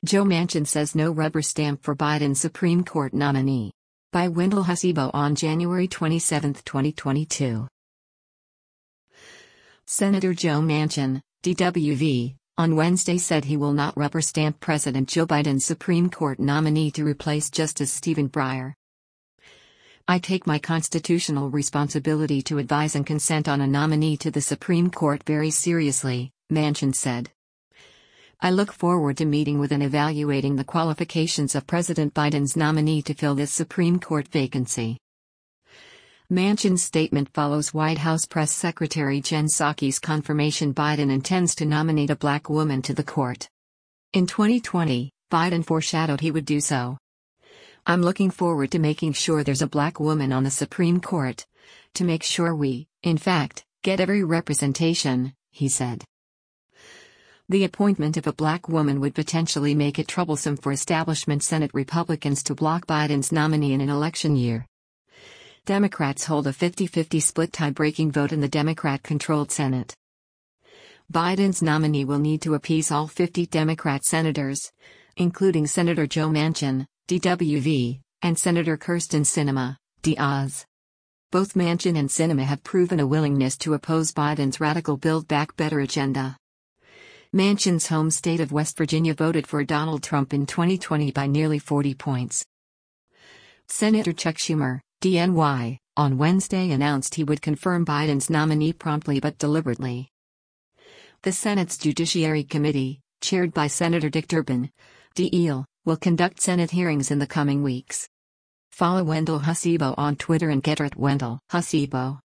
Joe Manchin says no rubber stamp for Biden Supreme Court nominee. By Wendell Hussebo on January 27, 2022. Senator Joe Manchin, DWV, on Wednesday said he will not rubber stamp President Joe Biden's Supreme Court nominee to replace Justice Stephen Breyer. I take my constitutional responsibility to advise and consent on a nominee to the Supreme Court very seriously, Manchin said. I look forward to meeting with and evaluating the qualifications of President Biden's nominee to fill this Supreme Court vacancy. Manchin's statement follows White House Press Secretary Jen Psaki's confirmation Biden intends to nominate a black woman to the court. In 2020, Biden foreshadowed he would do so. I'm looking forward to making sure there's a black woman on the Supreme Court, to make sure we, in fact, get every representation, he said. The appointment of a black woman would potentially make it troublesome for establishment Senate Republicans to block Biden's nominee in an election year. Democrats hold a 50-50 split tie-breaking vote in the Democrat-controlled Senate. Biden's nominee will need to appease all 50 Democrat senators, including Senator Joe Manchin, DWV, and Senator Kyrsten Sinema, DOS. Both Manchin and Sinema have proven a willingness to oppose Biden's radical Build Back Better agenda. Manchin's home state of West Virginia voted for Donald Trump in 2020 by nearly 40 points. Senator Chuck Schumer, DNY, on Wednesday announced he would confirm Biden's nominee promptly but deliberately. The Senate's Judiciary Committee, chaired by Senator Dick Durbin, DL, will conduct Senate hearings in the coming weeks. Follow Wendell Hussebo on Twitter and Get@WendellHussebo.